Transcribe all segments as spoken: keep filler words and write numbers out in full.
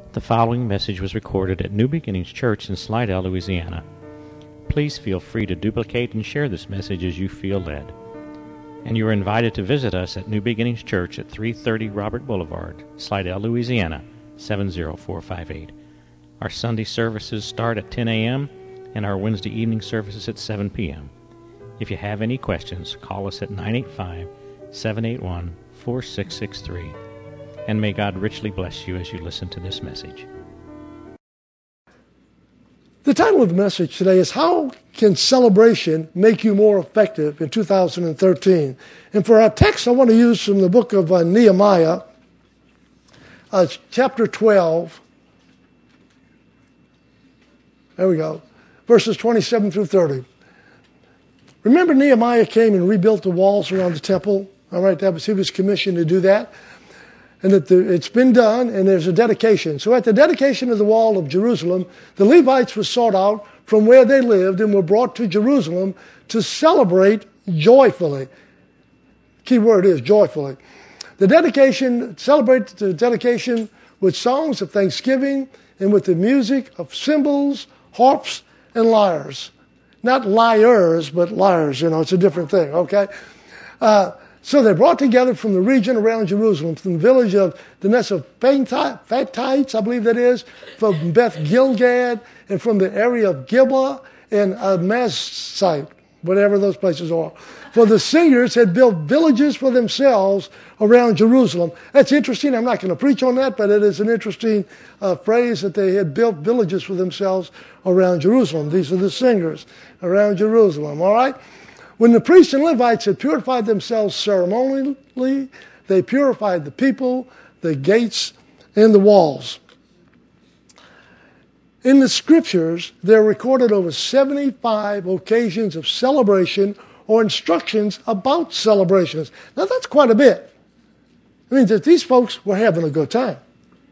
The following message was recorded at New Beginnings Church in Slidell, Louisiana. Please feel free to duplicate and share this message as you feel led. And you are invited to visit us at New Beginnings Church at three thirty Robert Boulevard, Slidell, Louisiana, seven zero four five eight. Our Sunday services start at ten a.m. and our Wednesday evening services at seven p.m. If you have any questions, call us at nine eight five, seven eight one, four six six three. And may God richly bless you as you listen to this message. The title of the message today is How Can Celebration Make You More Effective in two thousand thirteen? And for our text, I want to use from the book of uh, Nehemiah, uh, chapter twelve. There we go. Verses twenty-seven through thirty. Remember, Nehemiah came and rebuilt the walls around the temple. All right, that was, he was commissioned to do that. And that the, it's been done, and there's a dedication. So at the dedication of the wall of Jerusalem, the Levites were sought out from where they lived and were brought to Jerusalem to celebrate joyfully. Key word is joyfully. The dedication, celebrate the dedication with songs of thanksgiving and with the music of cymbals, harps, and lyres. Not liars, but lyres, you know, it's a different thing, okay? Uh, So they brought together from the region around Jerusalem, from the village of the Netophathites, I believe that is, from Beth Gilgad, and from the area of Gibeah and Amazsite, whatever those places are. For the singers had built villages for themselves around Jerusalem. That's interesting. I'm not going to preach on that, but it is an interesting uh, phrase that they had built villages for themselves around Jerusalem. These are the singers around Jerusalem, all right? When the priests and Levites had purified themselves ceremonially, they purified the people, the gates, and the walls. In the scriptures, there are recorded over seventy-five occasions of celebration or instructions about celebrations. Now that's quite a bit. It means that these folks were having a good time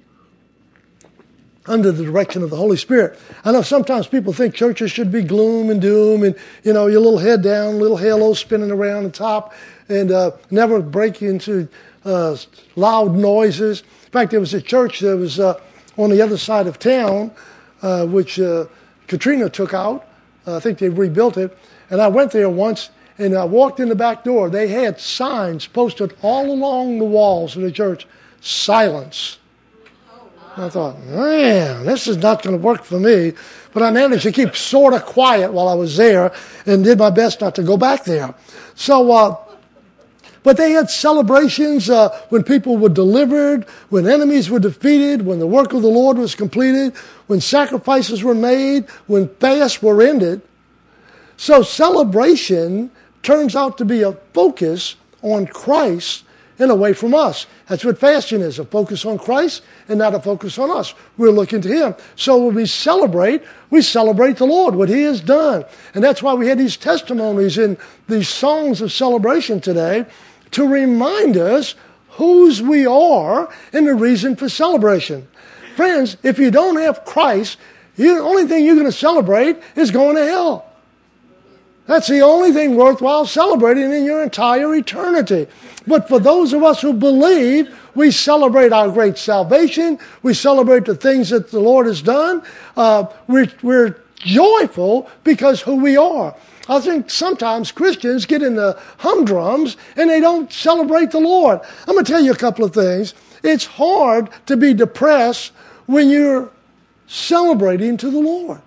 under the direction of the Holy Spirit. I know sometimes people think churches should be gloom and doom and, you know, your little head down, little halo spinning around the top, and uh, never break into uh, loud noises. In fact, there was a church that was uh, on the other side of town, uh, which uh, Katrina took out. Uh, I think they rebuilt it. And I went there once, and I walked in the back door. They had signs posted all along the walls of the church, silence. I thought, man, this is not going to work for me. But I managed to keep sort of quiet while I was there and did my best not to go back there. So, uh, but they had celebrations uh, when people were delivered, when enemies were defeated, when the work of the Lord was completed, when sacrifices were made, when fasts were ended. So celebration turns out to be a focus on Christ and away from us. That's what fasting is, a focus on Christ and not a focus on us. We're looking to Him. So when we celebrate, we celebrate the Lord, what He has done. And that's why we had these testimonies in these songs of celebration today to remind us whose we are and the reason for celebration. Friends, if you don't have Christ, you, the only thing you're going to celebrate is going to hell. That's the only thing worthwhile celebrating in your entire eternity. But for those of us who believe, we celebrate our great salvation. We celebrate the things that the Lord has done. Uh, we're, we're joyful because who we are. I think sometimes Christians get in the humdrums and they don't celebrate the Lord. I'm going to tell you a couple of things. It's hard to be depressed when you're celebrating to the Lord.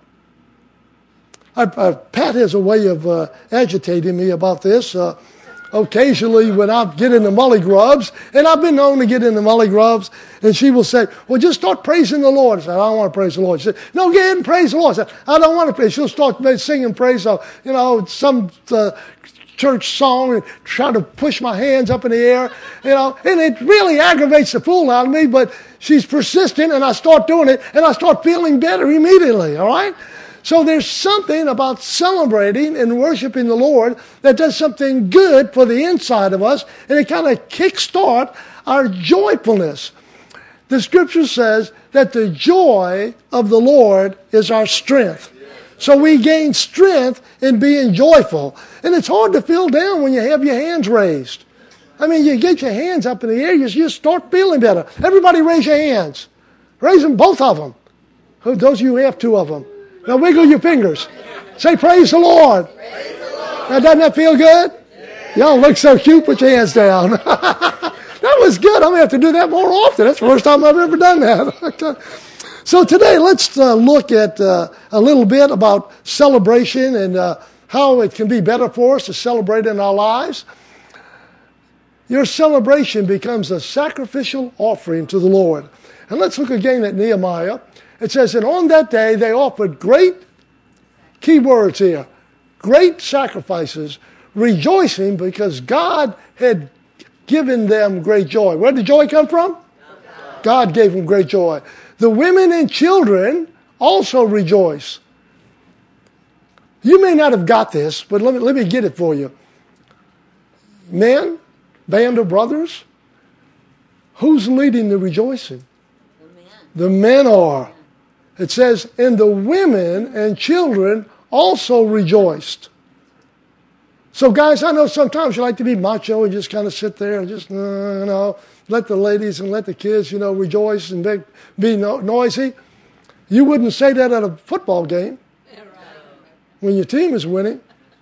I, I, Pat has a way of uh, agitating me about this. Uh, occasionally when I get in the mully grubs, and I've been known to get in the mully grubs, and she will say, well, just start praising the Lord. I said, I don't want to praise the Lord. She said, no, get in and praise the Lord. I said, I don't want to praise. She'll start singing praise, uh, you know, some uh, church song and try to push my hands up in the air, you know, and it really aggravates the fool out of me, but she's persistent, and I start doing it, and I start feeling better immediately, all right? So there's something about celebrating and worshiping the Lord that does something good for the inside of us, and it kind of kickstart our joyfulness. The scripture says that the joy of the Lord is our strength. So we gain strength in being joyful. And it's hard to feel down when you have your hands raised. I mean, you get your hands up in the air, you just start feeling better. Everybody raise your hands. Raise them, both of them. Those of you who have two of them. Now wiggle your fingers. Say, praise the Lord. Praise the Lord. Now, doesn't that feel good? Yeah. Y'all look so cute. Put your hands down. That was good. I'm going to have to do that more often. That's the first time I've ever done that. So today, let's uh, look at uh, a little bit about celebration and uh, how it can be better for us to celebrate in our lives. Your celebration becomes a sacrificial offering to the Lord. And let's look again at Nehemiah. It says, and on that day they offered great, key words here, great sacrifices, rejoicing because God had given them great joy. Where did joy come from? God gave them great joy. The women and children also rejoice. You may not have got this, but let me, let me get it for you. Men, band of brothers, who's leading the rejoicing? The men. The men are. It says, and the women and children also rejoiced. So guys, I know sometimes you like to be macho and just kind of sit there and just, uh, you know, let the ladies and let the kids, you know, rejoice and be, be no, noisy. You wouldn't say that at a football game when your team is winning.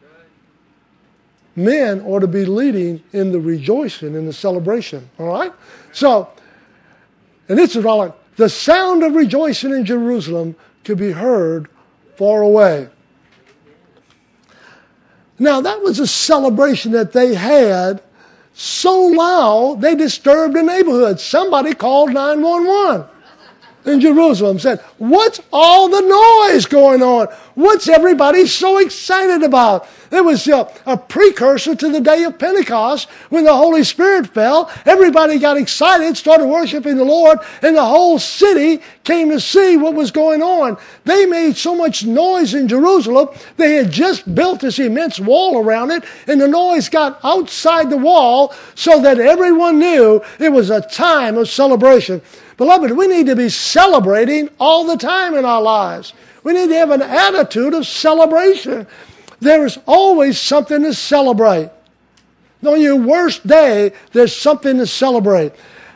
Men ought to be leading in the rejoicing, in the celebration, all right? So, and this is all right. The sound of rejoicing in Jerusalem could be heard far away. Now, that was a celebration that they had so loud they disturbed the neighborhood. Somebody called nine one one in Jerusalem, said, what's all the noise going on? What's everybody so excited about? It was uh, a precursor to the day of Pentecost when the Holy Spirit fell. Everybody got excited, started worshiping the Lord, and the whole city came to see what was going on. They made so much noise in Jerusalem, they had just built this immense wall around it, and the noise got outside the wall so that everyone knew it was a time of celebration. Beloved, we need to be celebrating all the time in our lives. We need to have an attitude of celebration. There is always something to celebrate. On your worst day, there's something to celebrate.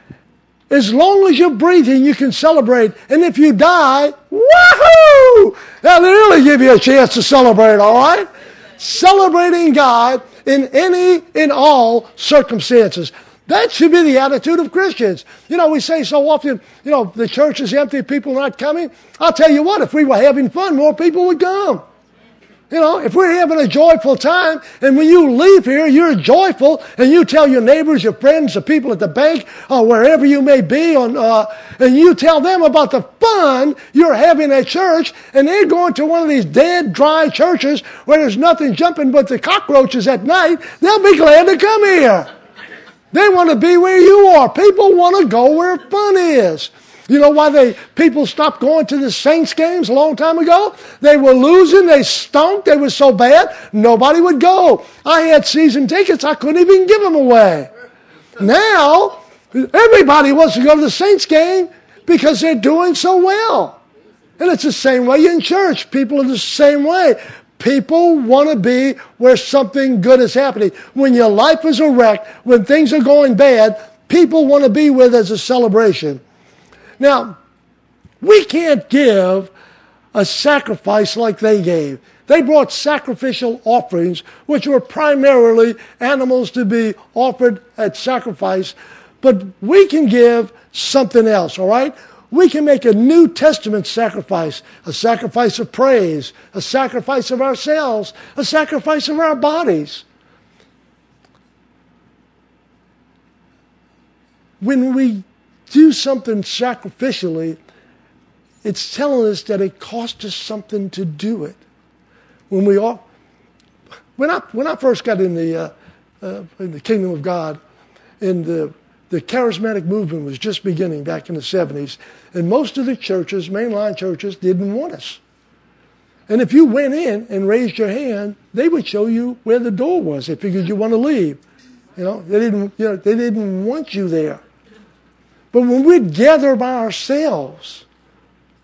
As long as you're breathing, you can celebrate. And if you die, woohoo! That'll really give you a chance to celebrate, all right? Celebrating God in any, in all circumstances. That should be the attitude of Christians. You know, we say so often, you know, the church is empty, people not coming. I'll tell you what, if we were having fun, more people would come. You know, if we're having a joyful time, and when you leave here, you're joyful, and you tell your neighbors, your friends, the people at the bank, or wherever you may be, on, uh, and you tell them about the fun you're having at church, and they're going to one of these dead, dry churches where there's nothing jumping but the cockroaches at night, they'll be glad to come here. They want to be where you are. People want to go where fun is. You know why they people stopped going to the Saints games a long time ago? They were losing. They stunk. They were so bad, nobody would go. I had season tickets. I couldn't even give them away. Now, everybody wants to go to the Saints game because they're doing so well. And it's the same way in church. People are the same way. People want to be where something good is happening. When your life is a wreck, when things are going bad, people want to be where there's a celebration. Now, we can't give a sacrifice like they gave. They brought sacrificial offerings, which were primarily animals to be offered at sacrifice. But we can give something else, all right? We can make a New Testament sacrifice, a sacrifice of praise, a sacrifice of ourselves, a sacrifice of our bodies. When we do something sacrificially, it's telling us that it cost us something to do it. When we all, when I when I first got in the uh, uh, in the kingdom of God, in the The charismatic movement was just beginning back in the seventies, and most of the churches, mainline churches, didn't want us. And if you went in and raised your hand, they would show you where the door was. They figured you want to leave. You know, they didn't. You know, they didn't want you there. But when we'd gather by ourselves,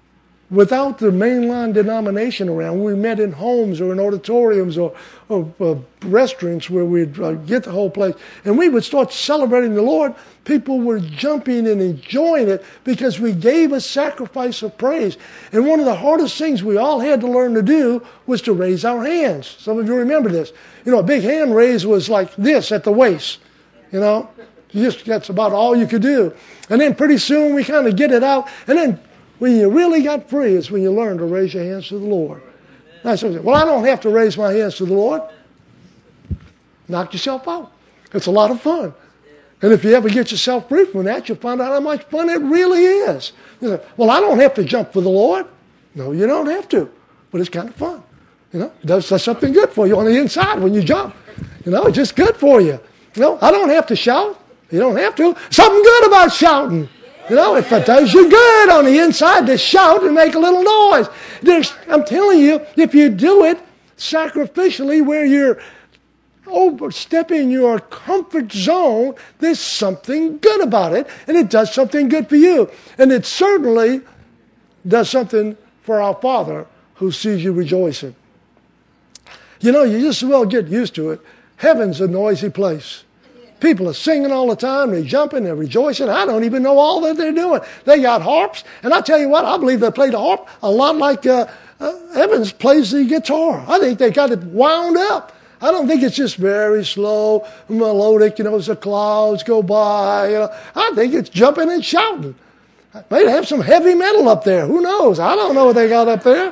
without the mainline denomination around, we met in homes or in auditoriums or, or uh, restaurants where we'd uh, get the whole place, and we would start celebrating the Lord, people were jumping and enjoying it because we gave a sacrifice of praise. And one of the hardest things we all had to learn to do was to raise our hands. Some of you remember this. You know, a big hand raise was like this at the waist, you know. You just, that's about all you could do. And then pretty soon we kind of get it out, and then when you really got free is when you learn to raise your hands to the Lord. That's what I say. Well, I don't have to raise my hands to the Lord. Knock yourself out. It's a lot of fun. And if you ever get yourself free from that, you'll find out how much fun it really is. You say, well, I don't have to jump for the Lord. No, you don't have to. But it's kind of fun. You know, it does, does something good for you on the inside when you jump. You know, it's just good for you. You know, I don't have to shout. You don't have to. Something good about shouting. You know, if it does you good on the inside to shout and make a little noise. There's, I'm telling you, if you do it sacrificially where you're overstepping your comfort zone, there's something good about it, and it does something good for you. And it certainly does something for our Father who sees you rejoicing. You know, you just as well get used to it. Heaven's a noisy place. People are singing all the time. They're jumping. They're rejoicing. I don't even know all that they're doing. They got harps. And I tell you what, I believe they play the harp a lot like uh, uh, Evans plays the guitar. I think they got it wound up. I don't think it's just very slow, melodic, you know, as the clouds go by. You know. I think it's jumping and shouting. They have some heavy metal up there. Who knows? I don't know what they got up there.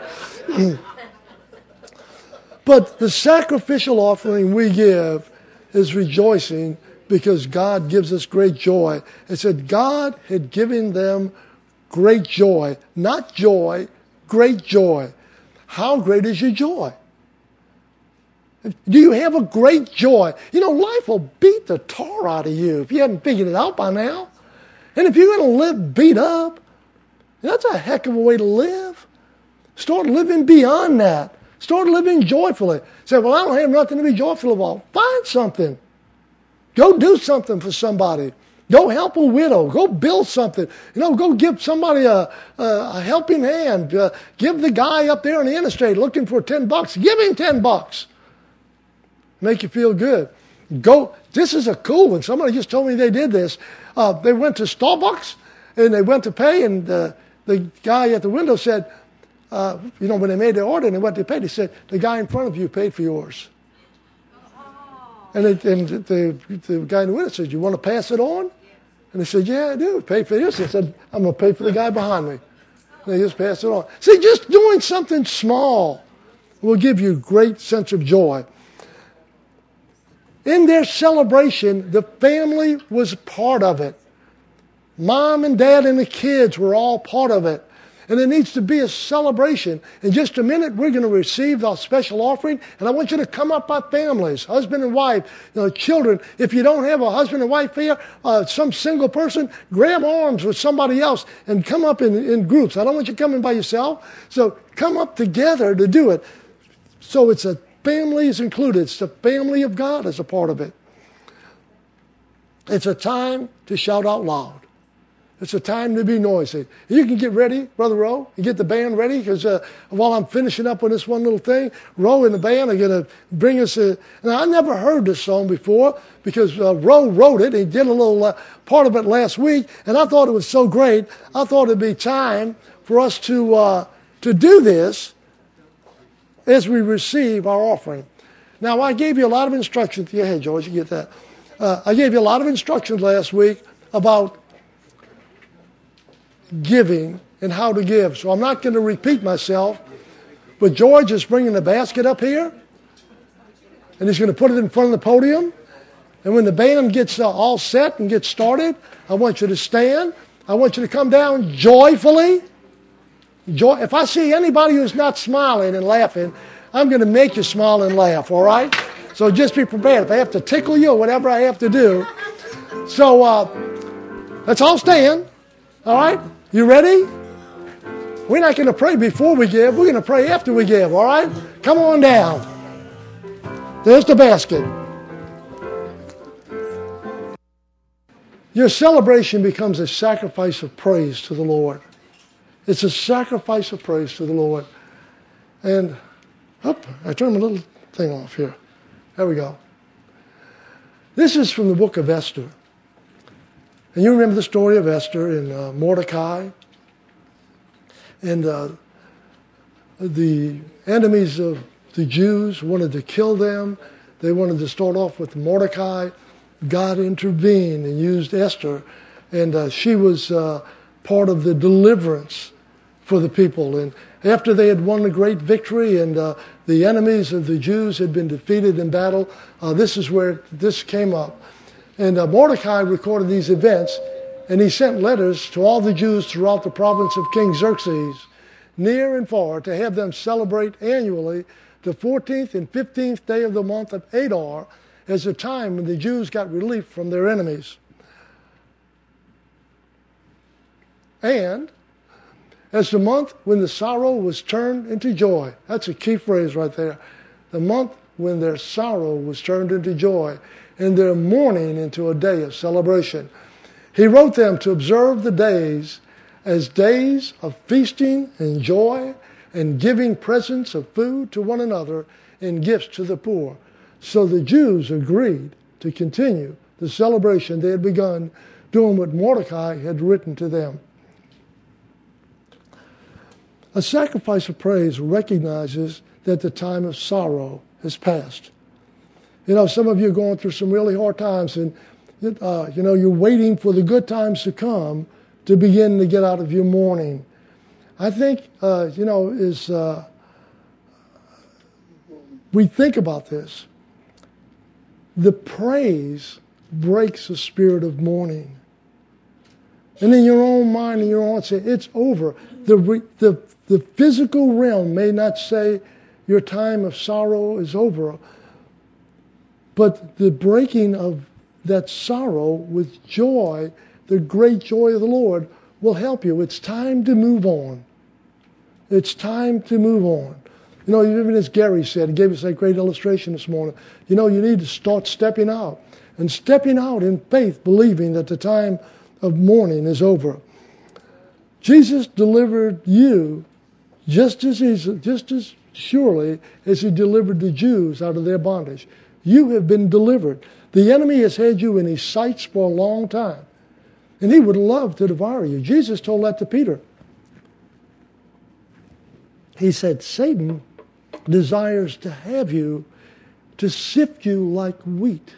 But the sacrificial offering we give is rejoicing because God gives us great joy. It said God had given them great joy. Not joy, great joy. How great is your joy? Do you have a great joy? You know, life will beat the tar out of you if you hadn't figured it out by now. And if you're going to live beat up, that's a heck of a way to live. Start living beyond that. Start living joyfully. Say, well, I don't have nothing to be joyful about. Find something. Go do something for somebody. Go help a widow. Go build something. You know, go give somebody a, a, a helping hand. Uh, give the guy up there on the interstate looking for ten bucks. Give him ten bucks. Make you feel good. Go. This is a cool one. Somebody just told me they did this. Uh, they went to Starbucks and they went to pay, and uh, the guy at the window said, uh, you know, when they made their order and they went to pay, they said, the guy in front of you paid for yours. And, it, and the, the guy in the window said, you want to pass it on? And they said, yeah, I do. Pay for this. They said, I'm going to pay for the guy behind me. And they just passed it on. See, just doing something small will give you great sense of joy. In their celebration, the family was part of it. Mom and dad and the kids were all part of it. And it needs to be a celebration. In just a minute, we're going to receive our special offering. And I want you to come up by families, husband and wife, you know, children. If you don't have a husband and wife here, uh, some single person, grab arms with somebody else and come up in, in groups. I don't want you coming by yourself. So come up together to do it. So it's a family is included. It's the family of God as a part of it. It's a time to shout out loud. It's a time to be noisy. You can get ready, Brother Roe. You get the band ready because uh, while I'm finishing up on this one little thing, Roe and the band are going to bring us a... Now, I never heard this song before because uh, Roe wrote it. He did a little uh, part of it last week, and I thought it was so great. I thought it'd be time for us to uh, to do this as we receive our offering. Now, I gave you a lot of instructions. Yeah, hey, George, you get that. Uh, I gave you a lot of instructions last week about giving and how to give. So I'm not going to repeat myself, but George is bringing the basket up here, and he's going to put it in front of the podium. And when the band gets uh, all set and gets started, I want you to stand. I want you to come down joyfully. Joy. If I see anybody who's not smiling and laughing, I'm going to make you smile and laugh, all right? So just be prepared. If I have to tickle you or whatever I have to do. So uh, let's all stand, all right? You ready? We're not going to pray before we give. We're going to pray after we give, all right? Come on down. There's the basket. Your celebration becomes a sacrifice of praise to the Lord. It's a sacrifice of praise to the Lord. And, up, I turned my little thing off here. There we go. This is from the book of Esther. And you remember the story of Esther and uh, Mordecai. And uh, the enemies of the Jews wanted to kill them. They wanted to start off with Mordecai. God intervened and used Esther. And uh, she was uh, part of the deliverance for the people. And after they had won a great victory and uh, the enemies of the Jews had been defeated in battle, uh, this is where this came up. And uh, Mordecai recorded these events, and he sent letters to all the Jews throughout the province of King Xerxes, near and far, to have them celebrate annually the fourteenth and fifteenth day of the month of Adar as a time when the Jews got relief from their enemies. And as the month when the sorrow was turned into joy. That's a key phrase right there. The month when their sorrow was turned into joy and their mourning into a day of celebration. He wrote them to observe the days as days of feasting and joy and giving presents of food to one another and gifts to the poor. So the Jews agreed to continue the celebration they had begun, doing what Mordecai had written to them. A sacrifice of praise recognizes that the time of sorrow has passed. You know, some of you are going through some really hard times, and uh, you know, you're waiting for the good times to come to begin to get out of your mourning. I think, uh, you know, is uh, we think about this. The praise breaks the spirit of mourning. And in your own mind and your own say, it's over. The, the, the physical realm may not say your time of sorrow is over, but the breaking of that sorrow with joy, the great joy of the Lord, will help you. It's time to move on. It's time to move on. You know, even as Gary said, he gave us that great illustration this morning, you know, you need to start stepping out. And stepping out in faith, believing that the time of mourning is over. Jesus delivered you just as easy, just as surely as he delivered the Jews out of their bondage. You have been delivered. The enemy has had you in his sights for a long time. And he would love to devour you. Jesus told that to Peter. He said, Satan desires to have you, to sift you like wheat.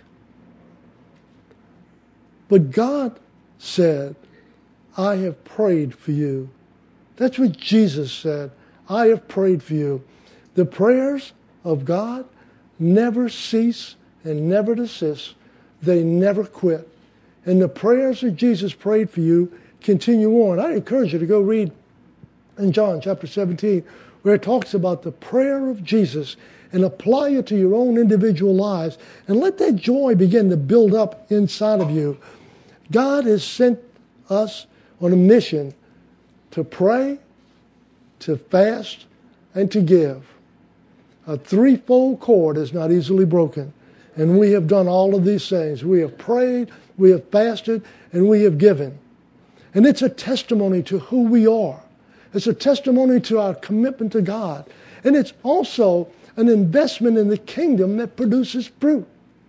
But God said, I have prayed for you. That's what Jesus said. I have prayed for you. The prayers of God never cease and never desist. They never quit. And the prayers that Jesus prayed for you continue on. I encourage you to go read in John chapter seventeen, where it talks about the prayer of Jesus, and apply it to your own individual lives, and let that joy begin to build up inside of you. God has sent us on a mission to pray, to fast, and to give. A threefold cord is not easily broken. And we have done all of these things. We have prayed, we have fasted, and we have given. And it's a testimony to who we are. It's a testimony to our commitment to God. And it's also an investment in the kingdom that produces fruit.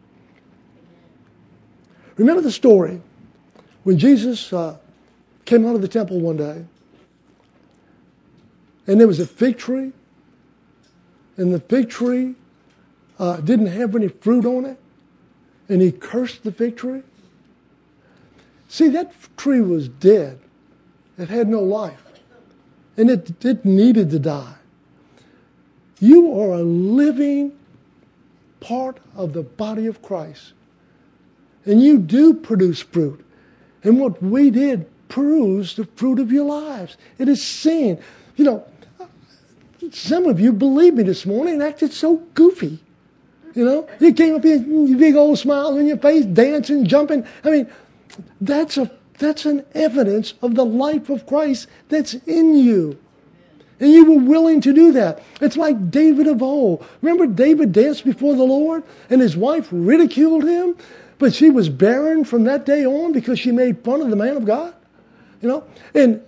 Remember the story when Jesus uh, came out of the temple one day, and there was a fig tree, and the fig tree uh, didn't have any fruit on it, and he cursed the fig tree. See, that tree was dead. It had no life, and it, it needed to die. You are a living part of the body of Christ, and you do produce fruit. And what we did proves the fruit of your lives. It is seen. You know, some of you, believe me this morning, acted so goofy. You know, you came up here, your big old smile on your face, dancing, jumping. I mean, that's a that's an evidence of the life of Christ that's in you. And you were willing to do that. It's like David of old. Remember David danced before the Lord and his wife ridiculed him? But she was barren from that day on because she made fun of the man of God. You know, and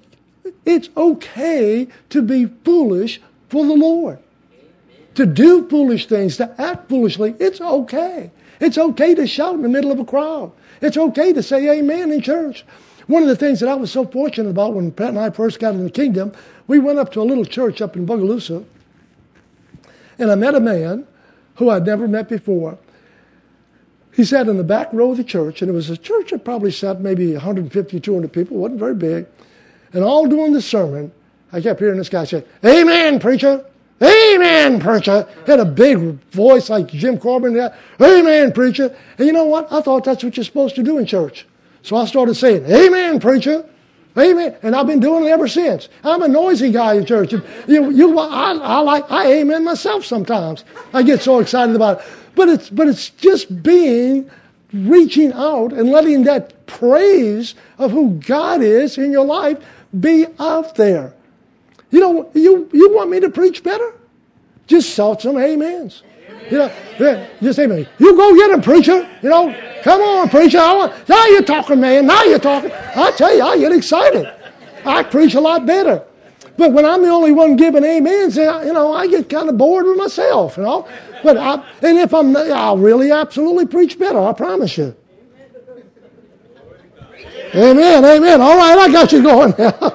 It's okay to be foolish for the Lord. To do foolish things, to act foolishly, it's okay. It's okay to shout in the middle of a crowd. It's okay to say amen in church. One of the things that I was so fortunate about when Pat and I first got in the kingdom, we went up to a little church up in Bogalusa, and I met a man who I'd never met before. He sat in the back row of the church, and it was a church that probably sat maybe one hundred fifty, two hundred people. It wasn't very big. And all during the sermon, I kept hearing this guy say, "Amen, preacher. Amen, preacher." He had a big voice like Jim Corbin. "Amen, preacher." And you know what? I thought that's what you're supposed to do in church. So I started saying, "Amen, preacher. Amen." And I've been doing it ever since. I'm a noisy guy in church. You, you, I, I like, I amen myself sometimes. I get so excited about it. But it's, but it's just being, reaching out and letting that praise of who God is in your life be out there. You know, you, you want me to preach better? Just shout some amens. You know, yeah, just amen. You go get him, preacher. You know, come on, preacher. I want, now you're talking, man. Now you're talking. I tell you, I get excited. I preach a lot better. But when I'm the only one giving amens, you know, I get kind of bored with myself, you know. But I, and if I'm, I'll really absolutely preach better. I promise you. Amen, amen. All right, I got you going now.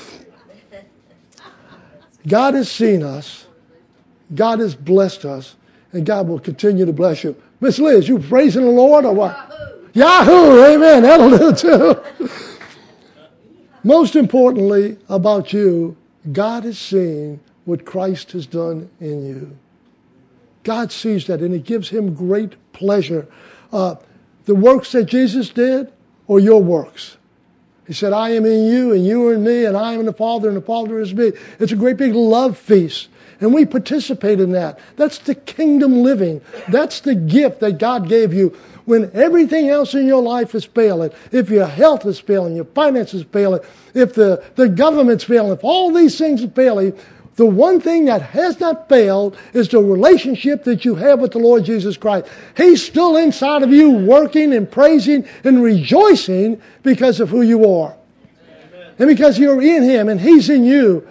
God has seen us. God has blessed us. And God will continue to bless you. Miss Liz, you praising the Lord or what? Yahoo! Yahoo! Amen. That'll do too. Most importantly about you, God has seen what Christ has done in you. God sees that, and it gives him great pleasure. Uh, the works that Jesus did or your works. He said, "I am in you, and you are in me, and I am in the Father, and the Father is me." It's a great big love feast. And we participate in that. That's the kingdom living. That's the gift that God gave you when everything else in your life is failing. If your health is failing, your finances is failing, if the, the government's failing, if all these things are failing, the one thing that has not failed is the relationship that you have with the Lord Jesus Christ. He's still inside of you working and praising and rejoicing because of who you are. Amen. And because you're in him and he's in you.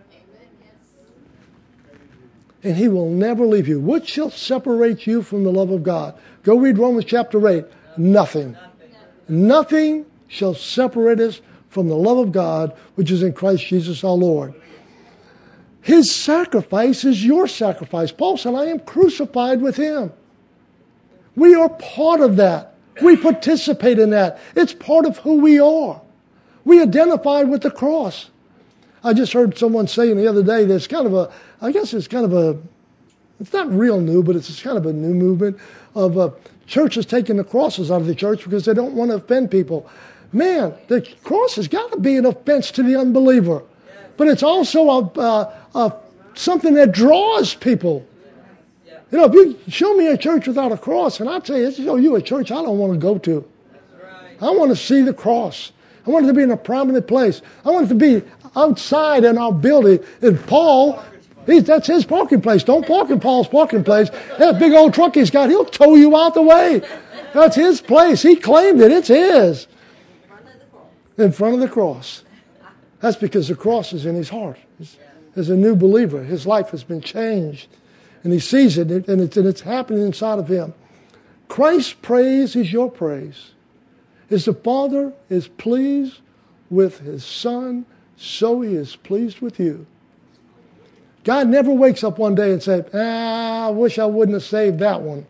And he will never leave you. What shall separate you from the love of God? Go read Romans chapter eight. Nothing. Nothing shall separate us from the love of God, which is in Christ Jesus our Lord. His sacrifice is your sacrifice. Paul said, "I am crucified with him." We are part of that. We participate in that. It's part of who we are. We identify with the cross. I just heard someone saying the other day, there's kind of a, I guess it's kind of a, it's not real new, but it's kind of a new movement of uh, churches taking the crosses out of the church because they don't want to offend people. Man, the cross has got to be an offense to the unbeliever. But it's also a, a, a, something that draws people. You know, if you show me a church without a cross, and I tell you, show you a church I don't want to go to. I want to see the cross. I want it to be in a prominent place. I want it to be outside in our building. And Paul, he's, that's his parking place. Don't park in Paul's parking place. That big old truck he's got, he'll tow you out the way. That's his place. He claimed it. It's his. In front of the cross. That's because the cross is in his heart. As a new believer, his life has been changed. And he sees it, and it's, and it's happening inside of him. Christ's praise is your praise. As the Father is pleased with his Son, so he is pleased with you. God never wakes up one day and says, ah, I wish I wouldn't have saved that one.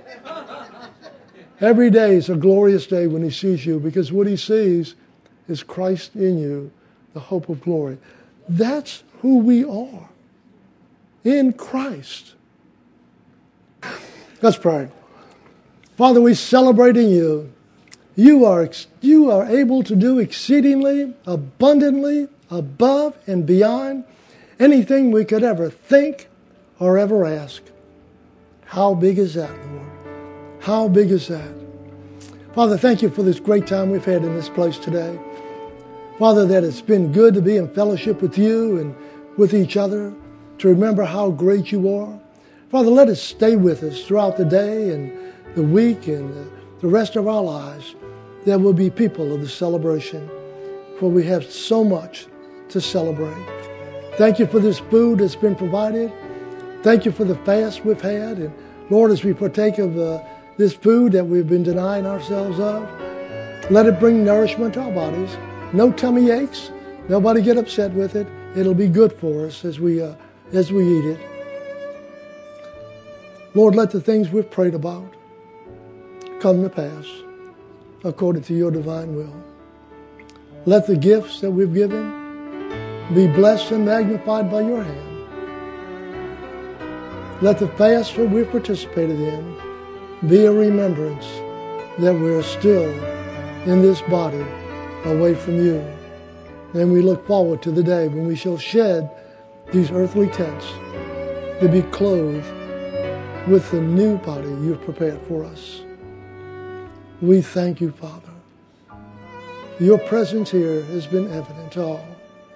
Every day is a glorious day when he sees you, because what he sees is Christ in you, the hope of glory. That's who we are, in Christ. Let's pray. Father, we celebrate in you. You are, you are able to do exceedingly, abundantly, above and beyond anything we could ever think or ever ask. How big is that, Lord? How big is that? Father, thank you for this great time we've had in this place today. Father, that it's been good to be in fellowship with you and with each other, to remember how great you are. Father, let it stay with us throughout the day and the week and the, the rest of our lives. There will be people of the celebration, for we have so much to celebrate. Thank you for this food that's been provided. Thank you for the fast we've had. And Lord, as we partake of uh, this food that we've been denying ourselves of, let it bring nourishment to our bodies. No tummy aches. Nobody get upset with it. It'll be good for us as we uh, as we eat it. Lord, let the things we've prayed about come to pass according to your divine will. Let the gifts that we've given be blessed and magnified by your hand. Let the fast that we've participated in be a remembrance that we're still in this body away from you. And we look forward to the day when we shall shed these earthly tents to be clothed with the new body you've prepared for us. We thank you, Father. Your presence here has been evident to all.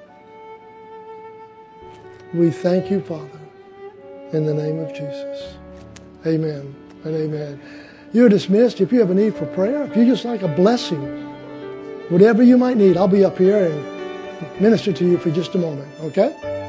We thank you, Father, in the name of Jesus. Amen and amen. You're dismissed. If you have a need for prayer, if you just like a blessing, whatever you might need, I'll be up here and minister to you for just a moment, okay?